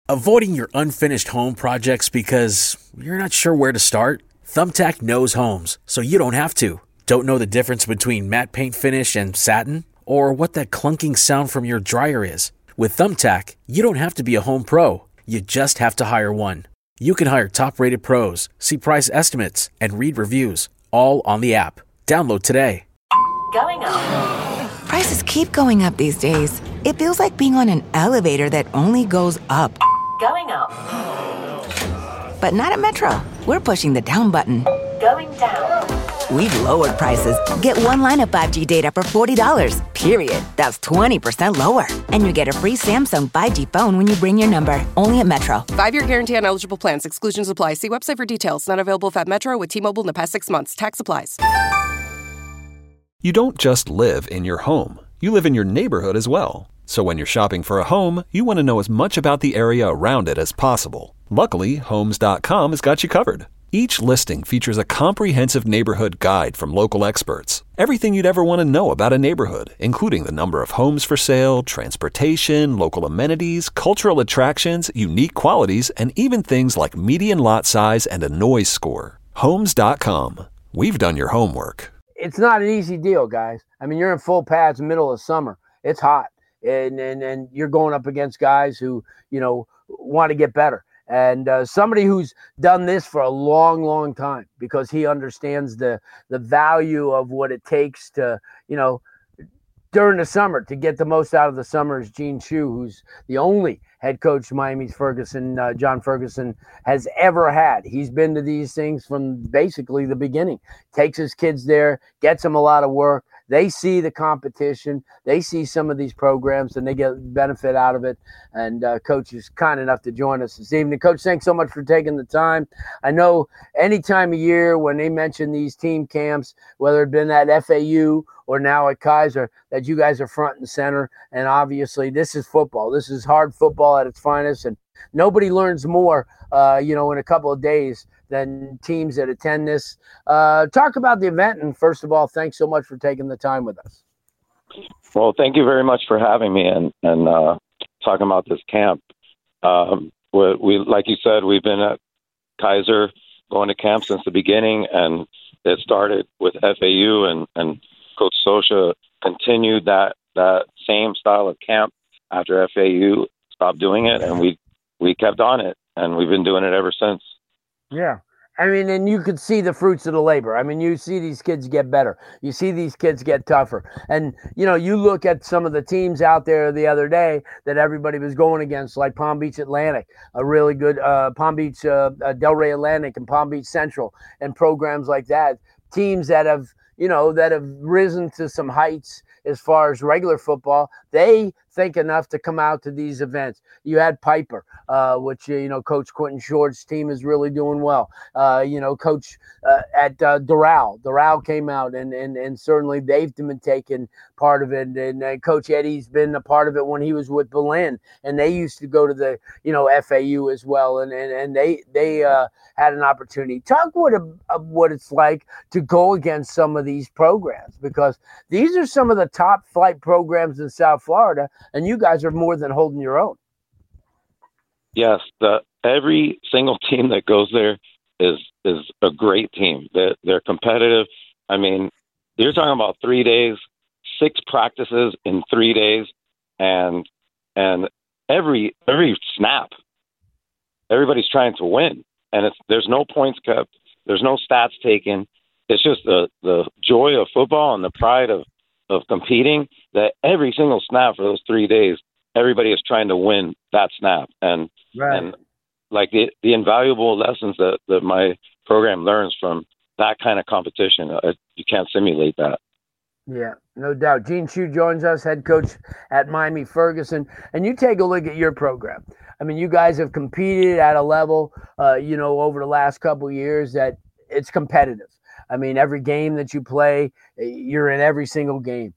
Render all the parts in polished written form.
Avoiding your unfinished home projects because you're not sure where to start? Thumbtack knows homes, so you don't have to. Don't know the difference between matte paint finish and satin? Or what that clunking sound from your dryer is? With Thumbtack, you don't have to be a home pro. You just have to hire one. You can hire top-rated pros, see price estimates, and read reviews, all on the app. Download today. Going up. Prices keep going up these days. It feels like being on an elevator that only goes up. Going up. But not at Metro. We're pushing the down button. Going down. We've lowered prices. Get one line of 5G data for $40, period. That's 20% lower. And you get a free Samsung 5G phone when you bring your number. Only at Metro. 5-year guarantee on eligible plans. Exclusions apply. See website for details. Not available at Metro with T-Mobile in the past 6 months. Tax applies. You don't just live in your home. You live in your neighborhood as well. So when you're shopping for a home, you want to know as much about the area around it as possible. Luckily, Homes.com has got you covered. Each listing features a comprehensive neighborhood guide from local experts. Everything you'd ever want to know about a neighborhood, including the number of homes for sale, transportation, local amenities, cultural attractions, unique qualities, and even things like median lot size and a noise score. Homes.com. We've done your homework. It's not an easy deal, guys. I mean, you're in full pads middle of summer. It's hot. And you're going up against guys who, want to get better. And somebody who's done this for a long, long time because he understands the value of what it takes to, during the summer to get the most out of the summer is Gene Shue, who's the only head coach Miami's John Ferguson has ever had. He's been to these things from basically the beginning, takes his kids there, gets them a lot of work. They see the competition. They see some of these programs, and they get benefit out of it. And Coach is kind enough to join us this evening. Coach, thanks so much for taking the time. I know any time of year when they mention these team camps, whether it been at FAU or now at Kaiser, that you guys are front and center. And obviously, this is football. This is hard football at its finest. And nobody learns more, in a couple of days than teams that attend this. Talk about the event. And first of all, thanks so much for taking the time with us. Well, thank you very much for having me and talking about this camp. We, like you said, we've been at Kaiser going to camp since the beginning, and it started with FAU, and Coach Sosha continued that same style of camp after FAU stopped doing it, and we kept on it, and we've been doing it ever since. Yeah. I mean, and you could see the fruits of the labor. I mean, you see these kids get better. You see these kids get tougher. And, you look at some of the teams out there the other day that everybody was going against, like Palm Beach Atlantic, a really good Palm Beach Delray Atlantic and Palm Beach Central and programs like that. Teams that have, that have risen to some heights as far as regular football. They think enough to come out to these events. You had Piper, which, Coach Quentin Short's team is really doing well. Coach at Doral. Doral came out, and certainly they've been taking part of it. And Coach Eddie's been a part of it when he was with Berlin, and they used to go to the, FAU as well. And they had an opportunity. Talk what it's like to go against some of these programs, because these are some of the top flight programs in South Florida, and you guys are more than holding your own. Yes, every single team that goes there is a great team. They're competitive. I mean, you're talking about 3 days, 6 practices in 3 days, and every snap, everybody's trying to win, and there's no points kept, there's no stats taken. It's just the joy of football and the pride of competing, that every single snap for those 3 days, everybody is trying to win that snap. And right. And like the invaluable lessons that my program learns from that kind of competition, you can't simulate that. Yeah, no doubt. Gene Shue joins us, head coach at Miami Ferguson. And you take a look at your program. I mean, you guys have competed at a level, over the last couple of years that it's competitive. I mean, every game that you play, you're in every single game.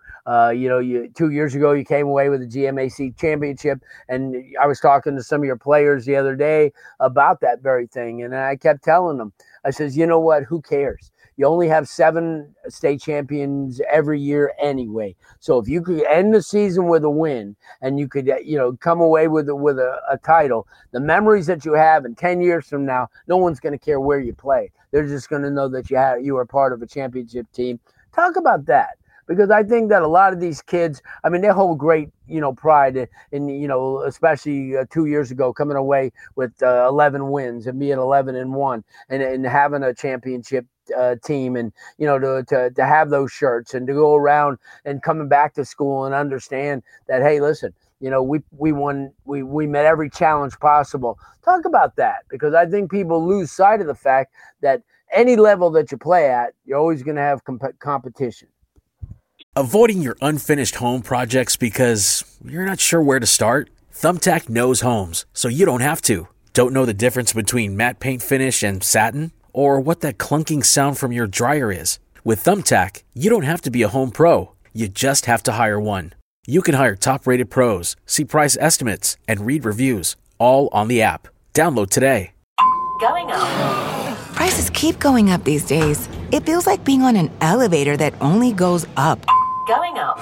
2 years ago, you came away with the GMAC championship, and I was talking to some of your players the other day about that very thing, and I kept telling them, I says, you know what, who cares? You only have 7 state champions every year anyway. So if you could end the season with a win and you could, come away with a title, the memories that you have in 10 years from now, no one's going to care where you play. They're just going to know that you were part of a championship team. Talk about that. Because I think that a lot of these kids, I mean, they hold great, pride in, especially 2 years ago, coming away with 11 wins and being 11-1 and having a championship team and, to have those shirts and to go around and coming back to school and understand that, hey, listen, we won, we met every challenge possible. Talk about that, because I think people lose sight of the fact that any level that you play at, you're always going to have competition. Avoiding your unfinished home projects because you're not sure where to start? Thumbtack knows homes, so you don't have to. Don't know the difference between matte paint finish and satin? Or what that clunking sound from your dryer is? With Thumbtack, you don't have to be a home pro. You just have to hire one. You can hire top-rated pros, see price estimates, and read reviews, all on the app. Download today. Going up. Prices keep going up these days. It feels like being on an elevator that only goes up. Going up.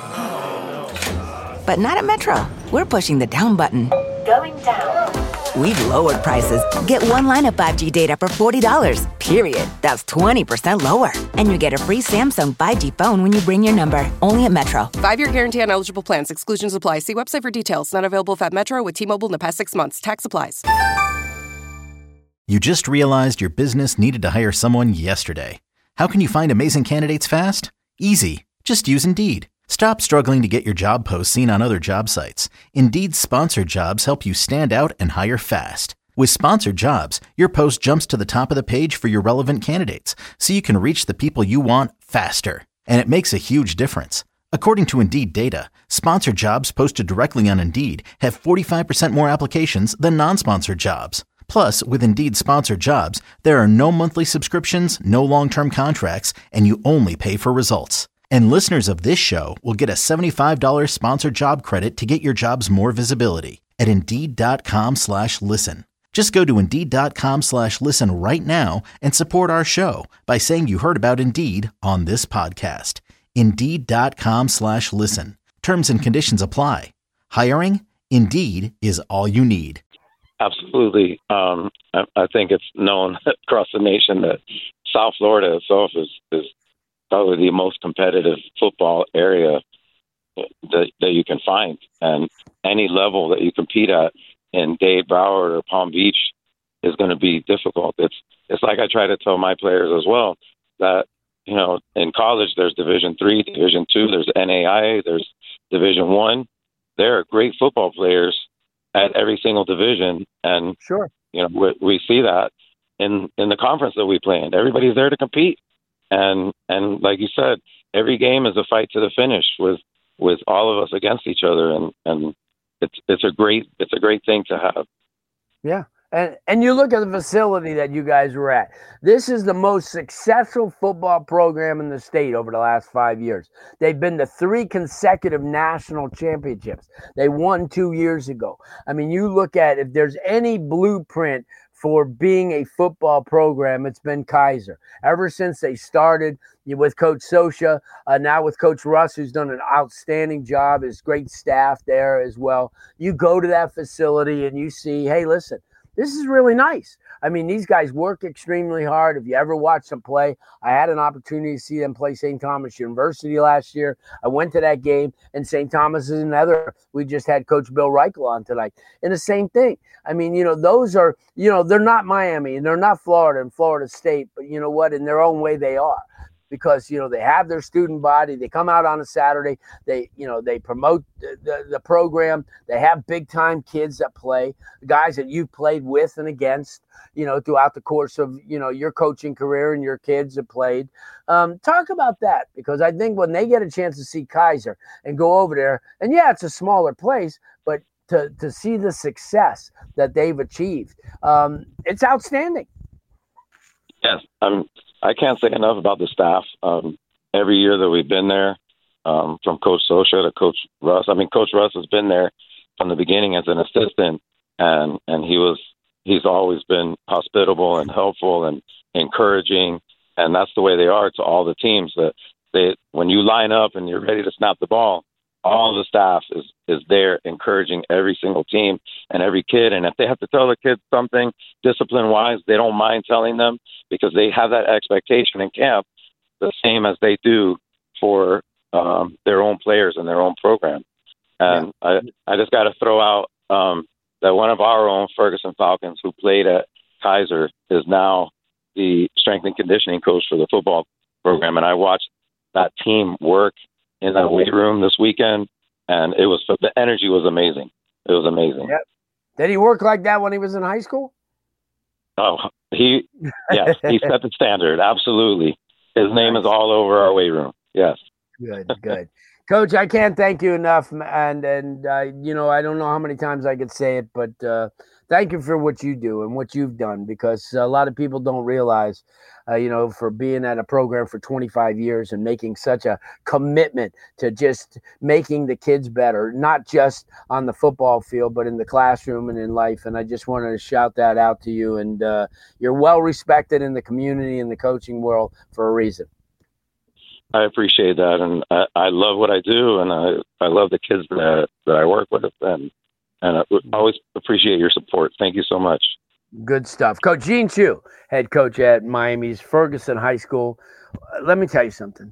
But not at Metro. We're pushing the down button. Going down. We've lowered prices. Get one line of 5G data for $40, period. That's 20% lower. And you get a free Samsung 5G phone when you bring your number. Only at Metro. 5-year guarantee on eligible plans. Exclusions apply. See website for details. Not available if at Metro with T-Mobile in the past 6 months. Tax applies. You just realized your business needed to hire someone yesterday. How can you find amazing candidates fast? Easy. Just use Indeed. Stop struggling to get your job posts seen on other job sites. Indeed's sponsored jobs help you stand out and hire fast. With sponsored jobs, your post jumps to the top of the page for your relevant candidates, so you can reach the people you want faster. And it makes a huge difference. According to Indeed data, sponsored jobs posted directly on Indeed have 45% more applications than non-sponsored jobs. Plus, with Indeed sponsored jobs, there are no monthly subscriptions, no long-term contracts, and you only pay for results. And listeners of this show will get a $75 sponsored job credit to get your jobs more visibility at Indeed.com/listen. Just go to Indeed.com/listen right now and support our show by saying you heard about Indeed on this podcast. Indeed.com/listen. Terms and conditions apply. Hiring? Indeed is all you need. Absolutely. I think it's known across the nation that South Florida itself is probably the most competitive football area that you can find. And any level that you compete at in Dade, Broward, or Palm Beach is going to be difficult. It's like I try to tell my players as well that, in college there's Division III, Division II, there's NAIA, there's Division I. There are great football players at every single division. And, Sure. We see that in the conference that we play in. Everybody's there to compete. And like you said, every game is a fight to the finish with all of us against each other, and it's a great thing to have. Yeah. And you look at the facility that you guys were at. This is the most successful football program in the state over the last 5 years. They've been to 3 consecutive national championships. They won 2 years ago. I mean, you look at, if there's any blueprint for being a football program, it's been Kaiser. Ever since they started with Coach Sosha, now with Coach Russ, who's done an outstanding job, his great staff there as well. You go to that facility and you see, hey, listen, this is really nice. I mean, these guys work extremely hard. If you ever watch them play, I had an opportunity to see them play St. Thomas University last year. I went to that game, and St. Thomas is another. We just had Coach Bill Reichel on tonight. And the same thing. I mean, those are, they're not Miami and they're not Florida and Florida State, but you know what? In their own way, they are. Because, they have their student body. They come out on a Saturday. They promote the program. They have big-time kids that play, guys that you've played with and against, throughout the course of, your coaching career, and your kids have played. Talk about that, because I think when they get a chance to see Kaiser and go over there, and yeah, it's a smaller place, but to see the success that they've achieved, it's outstanding. Yes, I can't say enough about the staff. Every year that we've been there, from Coach Sosha to Coach Russ. I mean, Coach Russ has been there from the beginning as an assistant, and he's always been hospitable and helpful and encouraging. And that's the way they are to all the teams. That when you line up and you're ready to snap the ball, all the staff is there encouraging every single team and every kid. And if they have to tell the kids something discipline-wise, they don't mind telling them because they have that expectation in camp, the same as they do for their own players and their own program. And I just got to throw out that one of our own, Ferguson Falcons, who played at Kaiser, is now the strength and conditioning coach for the football program. And I watched that team work in that weight room this weekend, and the energy was amazing. It was amazing. Yep. Did he work like that when he was in high school? Oh, he set the standard. Absolutely. His name is all over our weight room. Yes. Good. Coach, I can't thank you enough. And I don't know how many times I could say it, but thank you for what you do and what you've done, because a lot of people don't realize, for being at a program for 25 years and making such a commitment to just making the kids better, not just on the football field, but in the classroom and in life. And I just wanted to shout that out to you. And you're well respected in the community and the coaching world for a reason. I appreciate that. And I love what I do. And I love the kids that I work with. And I always appreciate your support. Thank you so much. Good stuff. Coach Gene Chew, head coach at Miami's Ferguson High School. Let me tell you something.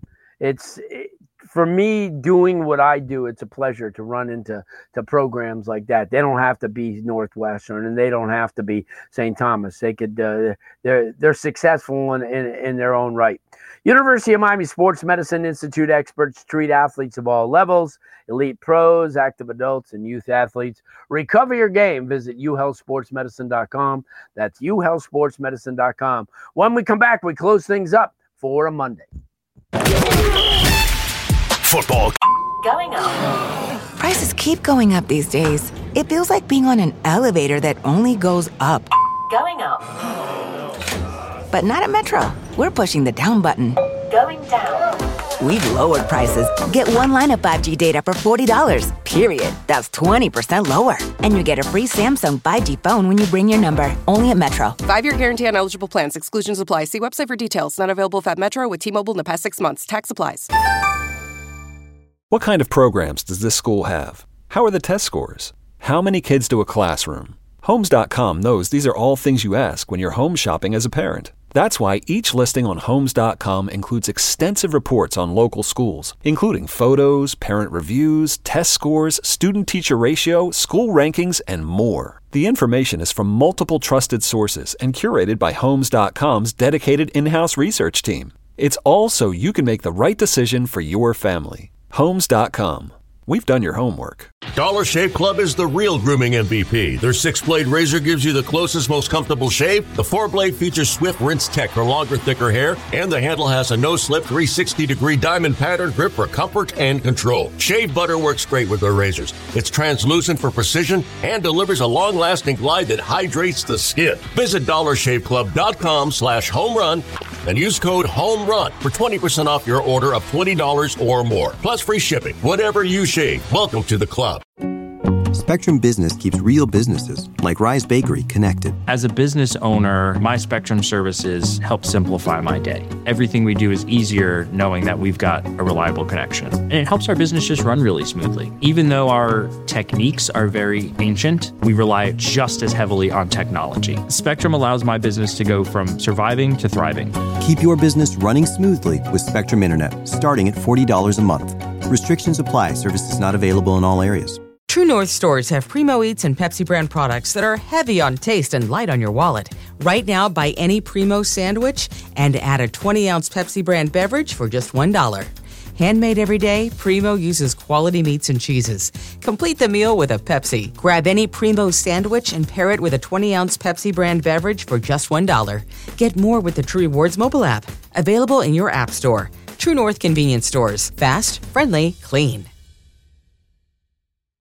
For me, doing what I do, it's a pleasure to run into programs like that. They don't have to be Northwestern, and they don't have to be St. Thomas. They could. They're successful in their own right. University of Miami Sports Medicine Institute experts treat athletes of all levels, elite pros, active adults, and youth athletes. Recover your game. Visit uhealthsportsmedicine.com. That's uhealthsportsmedicine.com. When we come back, we close things up for a Monday. Football. Going up. Prices keep going up these days. It feels like being on an elevator that only goes up. Going up. But not at Metro. We're pushing the down button. Going down. We've lowered prices. Get one line of 5G data for $40, period. That's 20% lower. And you get a free Samsung 5G phone when you bring your number. Only at Metro. 5-year guarantee on eligible plans. Exclusions apply. See website for details. Not available at Metro with T-Mobile in the past 6 months. Tax applies. What kind of programs does this school have? How are the test scores? How many kids to a classroom? Homes.com knows these are all things you ask when you're home shopping as a parent. That's why each listing on Homes.com includes extensive reports on local schools, including photos, parent reviews, test scores, student-teacher ratio, school rankings, and more. The information is from multiple trusted sources and curated by Homes.com's dedicated in-house research team. It's all so you can make the right decision for your family. Homes.com. We've done your homework. Dollar Shave Club is the real grooming MVP. Their 6-blade razor gives you the closest, most comfortable shave. The 4-blade features swift rinse tech for longer, thicker hair. And the handle has a no-slip 360-degree diamond pattern grip for comfort and control. Shave butter works great with their razors. It's translucent for precision and delivers a long-lasting glide that hydrates the skin. Visit DollarShaveClub.com/homerun and use code HOMERUN for 20% off your order of $20 or more. Plus free shipping. Whatever you shave. Welcome to the club. Spectrum Business keeps real businesses, like Rise Bakery, connected. As a business owner, my Spectrum services help simplify my day. Everything we do is easier knowing that we've got a reliable connection. And it helps our business just run really smoothly. Even though our techniques are very ancient, we rely just as heavily on technology. Spectrum allows my business to go from surviving to thriving. Keep your business running smoothly with Spectrum Internet, starting at $40 a month. Restrictions apply. Services not available in all areas. True North stores have Primo Eats and Pepsi brand products that are heavy on taste and light on your wallet. Right now, buy any Primo sandwich and add a 20-ounce Pepsi brand beverage for just $1. Handmade every day, Primo uses quality meats and cheeses. Complete the meal with a Pepsi. Grab any Primo sandwich and pair it with a 20-ounce Pepsi brand beverage for just $1. Get more with the True Rewards mobile app. Available in your app store. True North convenience stores. Fast, friendly, clean.